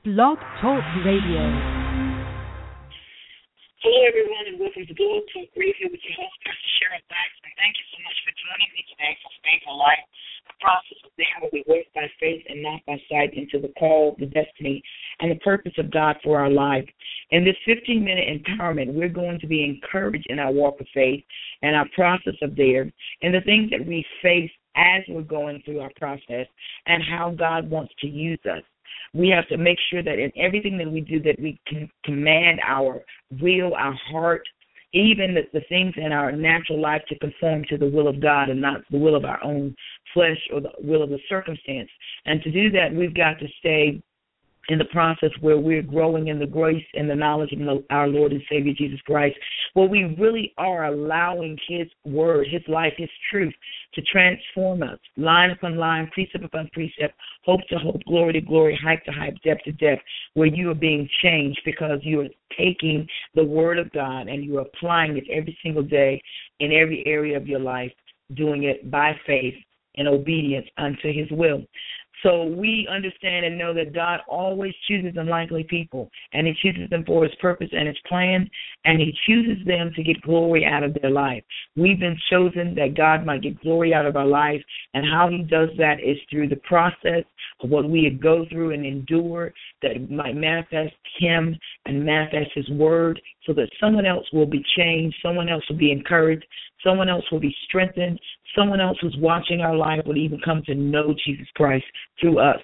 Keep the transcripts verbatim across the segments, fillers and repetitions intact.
Blog Talk Radio. Hello, everyone, and welcome to Blog Talk Radio with your host, Pastor Cheryl Baxter. Thank you so much for joining me today for Faithful Life, the process of there where we work by faith and not by sight into the call, the destiny, and the purpose of God for our life. In this fifteen-minute empowerment, we're going to be encouraged in our walk of faith and our process of there, and the things that we face as we're going through our process, and how God wants to use us. We have to make sure that in everything that we do, that we can command our will, our heart, even the, the things in our natural life to conform to the will of God and not the will of our own flesh or the will of the circumstance. And to do that, we've got to stay in the process where we're growing in the grace and the knowledge of our Lord and Savior Jesus Christ, where we really are allowing His word, His life, His truth to transform us, line upon line, precept upon precept, hope to hope, glory to glory, height to height, depth to depth, where you are being changed because you are taking the word of God and you are applying it every single day in every area of your life, doing it by faith and obedience unto His will. So we understand and know that God always chooses unlikely people, and He chooses them for His purpose and His plan, and He chooses them to get glory out of their life. We've been chosen that God might get glory out of our life, and how He does that is through the process of what we go through and endure, that it might manifest Him and manifest His word, so that someone else will be changed, someone else will be encouraged, someone else will be strengthened, someone else who's watching our life will even come to know Jesus Christ through us.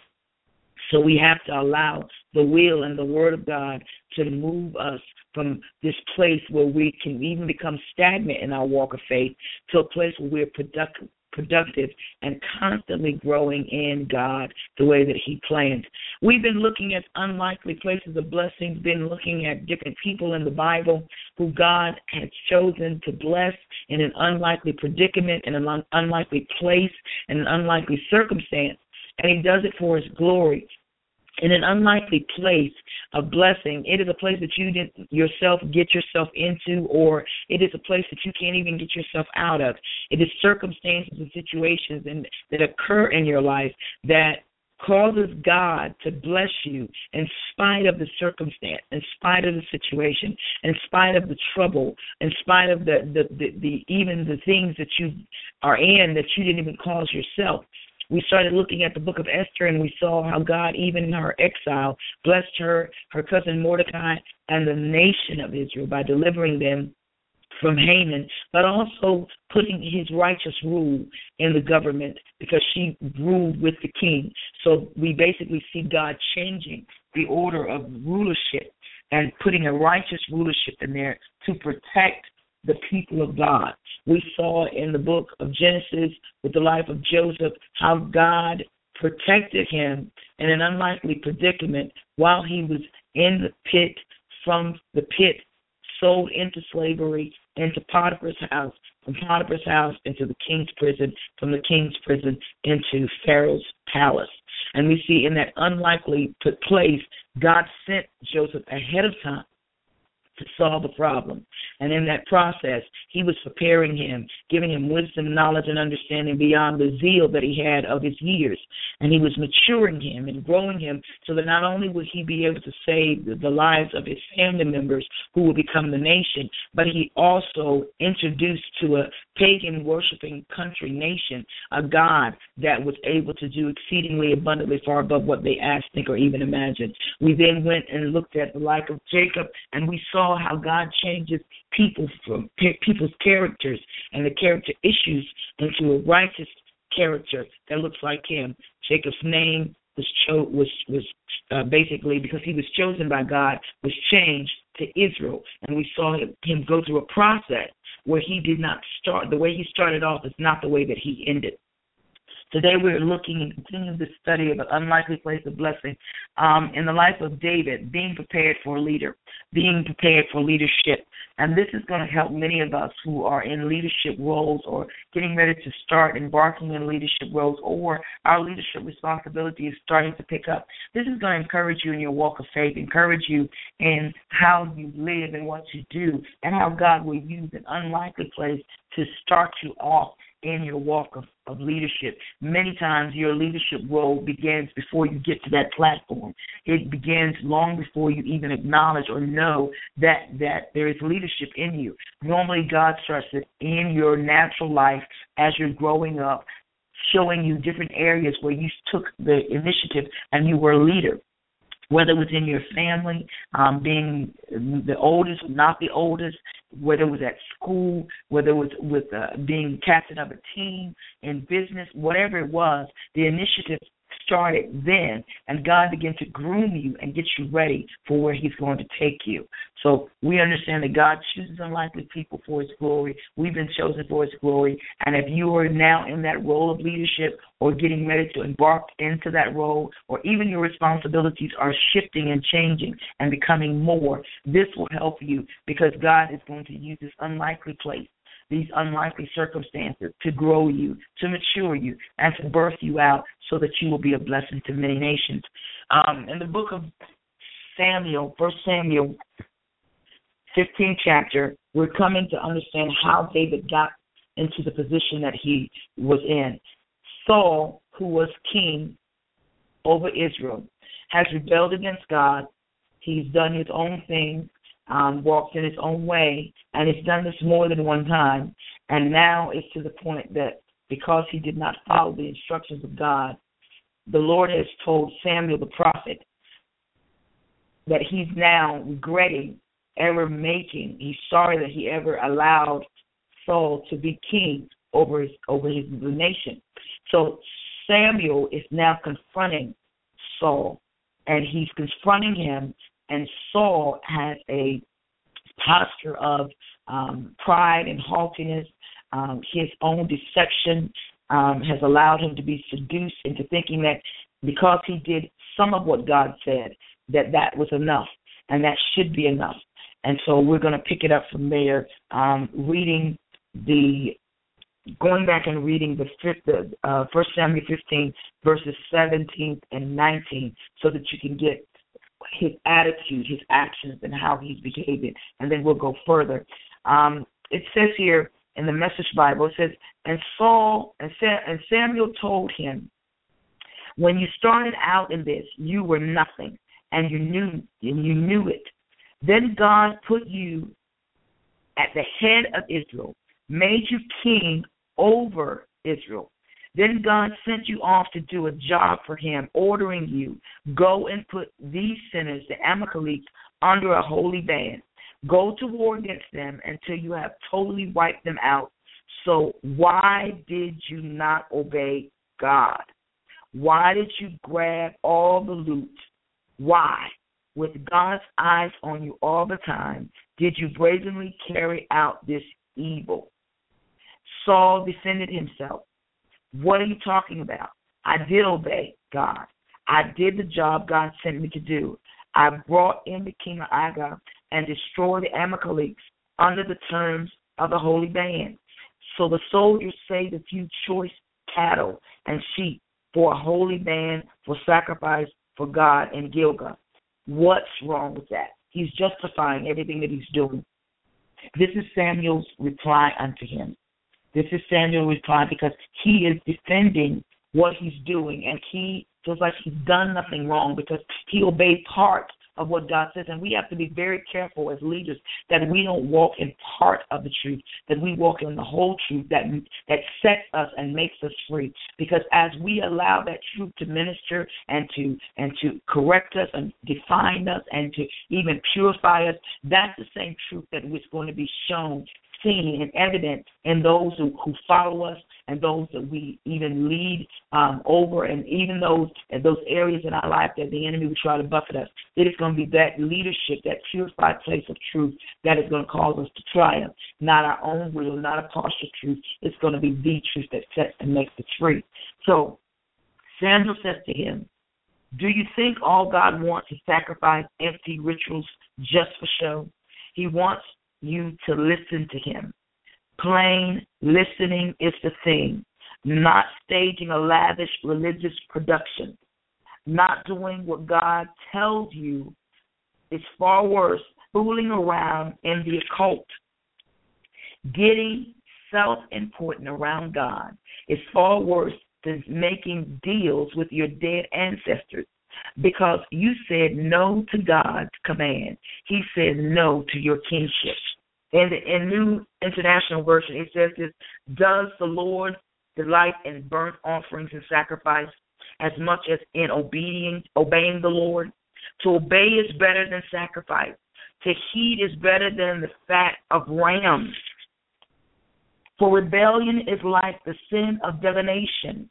So we have to allow the will and the word of God to move us from this place where we can even become stagnant in our walk of faith to a place where we're productive, productive and constantly growing in God the way that He planned. We've been looking at unlikely places of blessings, been looking at different people in the Bible who God has chosen to bless in an unlikely predicament, in an un- unlikely place, in an unlikely circumstance, and He does it for His glory. In an unlikely place of blessing, it is a place that you didn't yourself get yourself into, or it is a place that you can't even get yourself out of. It is circumstances and situations and, that occur in your life that causes God to bless you in spite of the circumstance, in spite of the situation, in spite of the trouble, in spite of the, the, the, the even the things that you are in that you didn't even cause yourself. We started looking at the book of Esther, and we saw how God, even in her exile, blessed her, her cousin Mordecai, and the nation of Israel by delivering them from Haman, but also putting His righteous rule in the government because she ruled with the king. So we basically see God changing the order of rulership and putting a righteous rulership in there to protect the people of God. We saw in the book of Genesis with the life of Joseph how God protected him in an unlikely predicament while he was in the pit, from the pit, sold into slavery, into Potiphar's house, from Potiphar's house into the king's prison, from the king's prison into Pharaoh's palace. And we see in that unlikely place, God sent Joseph ahead of time to solve the problem. And in that process, He was preparing him, giving him wisdom, knowledge, and understanding beyond the zeal that he had of his years. And He was maturing him and growing him so that not only would he be able to save the lives of his family members who would become the nation, but He also introduced to a pagan worshiping country nation a God that was able to do exceedingly abundantly far above what they asked, think, or even imagined. We then went and looked at the life of Jacob, and we saw how God changes people from people's characters and the character issues into a righteous character that looks like him. Jacob's name was cho- was was uh, basically, because he was chosen by God, was changed to Israel, and we saw him, him go through a process where he did not start the way he started off is not the way that he ended. Today we're looking and continuing the study of an unlikely place of blessing um, in the life of David, being prepared for a leader, being prepared for leadership. And this is going to help many of us who are in leadership roles or getting ready to start embarking in leadership roles, or our leadership responsibility is starting to pick up. This is going to encourage you in your walk of faith, encourage you in how you live and what you do, and how God will use an unlikely place to start you off in your walk of, of leadership. Many times your leadership role begins before you get to that platform. It begins long before you even acknowledge or know that, that there is leadership in you. Normally God starts it in your natural life as you're growing up, showing you different areas where you took the initiative and you were a leader. Whether it was in your family, um, being the oldest, not the oldest, whether it was at school, whether it was with uh, being captain of a team, in business, whatever it was, the initiative started then, and God began to groom you and get you ready for where he's going to take you. So we understand that God chooses unlikely people for his glory. We've been chosen for his glory, and if you are now in that role of leadership or getting ready to embark into that role, or even your responsibilities are shifting and changing and becoming more, this will help you, because God is going to use this unlikely place, these unlikely circumstances, to grow you, to mature you, and to birth you out so that you will be a blessing to many nations. Um, in the book of Samuel, First Samuel, fifteenth chapter, we're coming to understand how David got into the position that he was in. Saul, who was king over Israel, has rebelled against God. He's done his own thing. Um, walked in his own way, and he's done this more than one time. And now it's to the point that because he did not follow the instructions of God, the Lord has told Samuel the prophet that he's now regretting ever making, he's sorry that he ever allowed Saul to be king over his, over his the nation. So Samuel is now confronting Saul, and he's confronting him. And Saul has a posture of um, pride and haughtiness. Um, his own deception um, has allowed him to be seduced into thinking that because he did some of what God said, that that was enough, and that should be enough. And so we're going to pick it up from there, um, reading the, going back and reading the fifth, uh, First Samuel fifteen, verses seventeen and nineteen, so that you can get his attitude, his actions, and how he's behaving, and then we'll go further. Um, it says here in the Message Bible, it says, and Saul and, Sam, and Samuel told him, when you started out in this, you were nothing, and you knew and you knew it. Then God put you at the head of Israel, made you king over Israel. Then God sent you off to do a job for him, ordering you, go and put these sinners, the Amalekites, under a holy ban. Go to war against them until you have totally wiped them out. So why did you not obey God? Why did you grab all the loot? Why, with God's eyes on you all the time, did you brazenly carry out this evil? Saul defended himself. What are you talking about? I did obey God. I did the job God sent me to do. I brought in the king of Agag and destroyed the Amalekites under the terms of the holy ban. So the soldiers saved a few choice cattle and sheep for a holy ban for sacrifice for God in Gilgal. What's wrong with that? He's justifying everything that he's doing. This is Samuel's reply unto him. This is Samuel's reply because he is defending what he's doing, and he feels like he's done nothing wrong because he obeyed part of what God says. And we have to be very careful as leaders that we don't walk in part of the truth, that we walk in the whole truth that that sets us and makes us free. Because as we allow that truth to minister and to and to correct us and define us and to even purify us, that's the same truth that is going to be shown, seen, and evident in those who, who follow us and those that we even lead um, over, and even those those areas in our life that the enemy will try to buffet us. It is going to be that leadership, that purified place of truth that is going to cause us to triumph, not our own will, not a partial truth. It's going to be the truth that sets and makes us free. So Samuel says to him, do you think all God wants is sacrifice, empty rituals just for show? He wants you to listen to him. Plain listening is the thing, not staging a lavish religious production. Not doing what God tells you is far worse, fooling around in the occult, getting self-important around God is far worse than making deals with your dead ancestors, because you said no to God's command. He said no to your kingship. In the in New International Version, it says this: does the Lord delight in burnt offerings and sacrifice as much as in obeying, obeying the Lord? To obey is better than sacrifice. To heed is better than the fat of rams. For rebellion is like the sin of divination,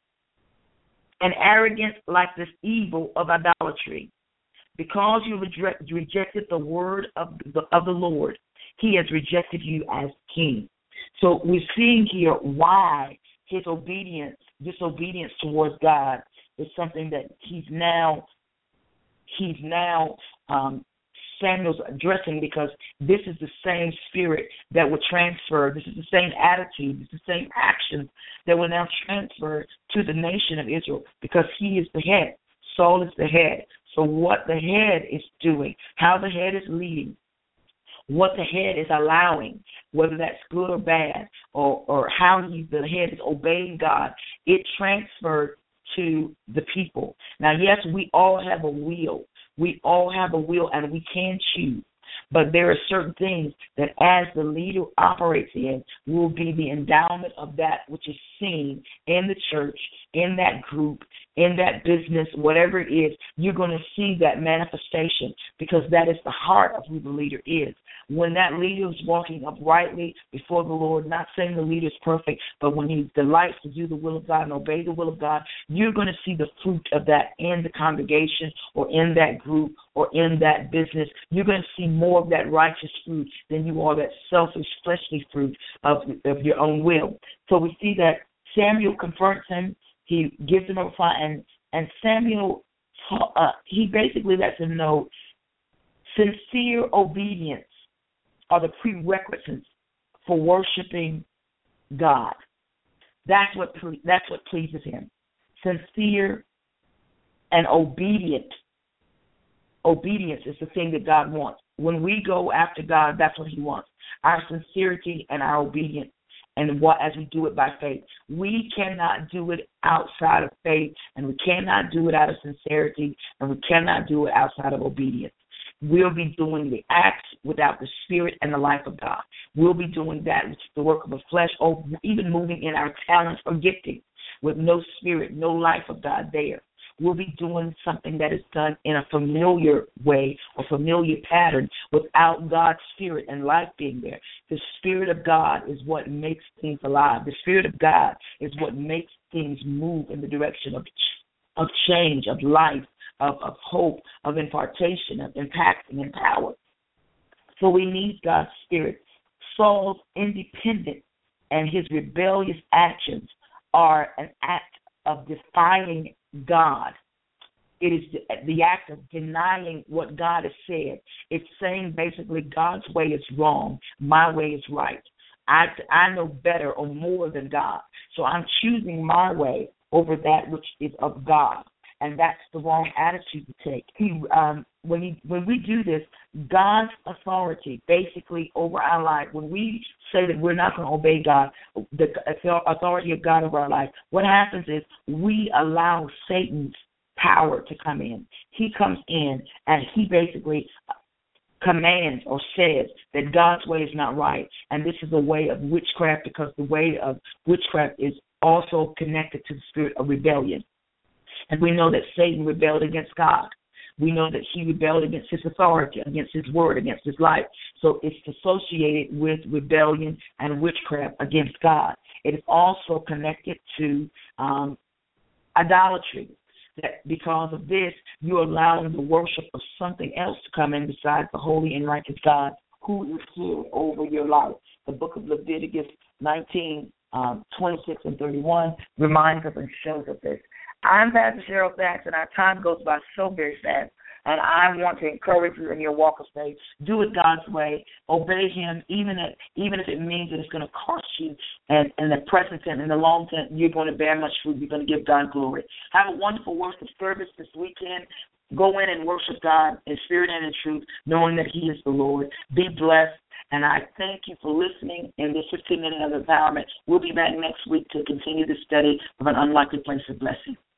and arrogance like this evil of idolatry. Because you reject, rejected the word of the, of the Lord, he has rejected you as king. So we're seeing here why his obedience, disobedience towards God is something that he's now, he's now um, Samuel's addressing, because this is the same spirit that will transfer. This is the same attitude. This is the same actions that will now transfer to the nation of Israel, because he is the head. Saul is the head. So what the head is doing, how the head is leading, what the head is allowing, whether that's good or bad, or, or how he, the head is obeying God, it transferred to the people. Now, yes, we all have a will. We all have a will, and we can choose. But there are certain things that as the leader operates in will be the endowment of that which is seen in the church, in that group, in that business, whatever it is. You're going to see that manifestation, because that is the heart of who the leader is. When that leader is walking uprightly before the Lord, not saying the leader is perfect, but when he delights to do the will of God and obey the will of God, you're going to see the fruit of that in the congregation or in that group or in that business. You're going to see more of that righteous fruit than you are that selfish, fleshly fruit of, of your own will. So we see that Samuel confronts him. He gives him a reply, and, and Samuel, uh, he basically lets him know sincere obedience are the prerequisites for worshiping God. That's what that's what pleases him. Sincere and obedient. Obedience is the thing that God wants. When we go after God, that's what he wants. Our sincerity and our obedience, and what as we do it by faith. We cannot do it outside of faith, and we cannot do it out of sincerity, and we cannot do it outside of obedience. We'll be doing the acts without the spirit and the life of God. We'll be doing that which is the work of the flesh, or even moving in our talents or gifting with no spirit, no life of God there. We'll be doing something that is done in a familiar way or familiar pattern without God's spirit and life being there. The Spirit of God is what makes things alive. The Spirit of God is what makes things move in the direction of, of change, of life, of, of hope, of impartation, of impacting and power. So we need God's Spirit. Saul's independence and his rebellious actions are an act of defying God. It is the, the act of denying what God has said. It's saying basically God's way is wrong, my way is right. I, I know better or more than God. So I'm choosing my way over that which is of God. And that's the wrong attitude to take. He, um, when, he, when we do this, God's authority basically over our life, when we say that we're not going to obey God, the authority of God over our life, what happens is we allow Satan's power to come in. He comes in and he basically commands or says that God's way is not right. And this is a way of witchcraft, because the way of witchcraft is also connected to the spirit of rebellion. And we know that Satan rebelled against God. We know that he rebelled against his authority, against his word, against his life. So it's associated with rebellion and witchcraft against God. It is also connected to um, idolatry. That because of this, you're allowing the worship of something else to come in besides the holy and righteous God who is here over your life. The book of Leviticus nineteen, um, twenty-six and thirty-one reminds us and shows us this. I'm Pastor Cheryl Thax, and our time goes by so very fast. And I want to encourage you in your walk of faith. Do it God's way. Obey him, even if, even if it means that it's going to cost you. And in the present and in the long term, you're going to bear much fruit. You're going to give God glory. Have a wonderful worship service this weekend. Go in and worship God in spirit and in truth, knowing that he is the Lord. Be blessed. And I thank you for listening in this fifteen minutes of empowerment. We'll be back next week to continue the study of an unlikely place of blessing.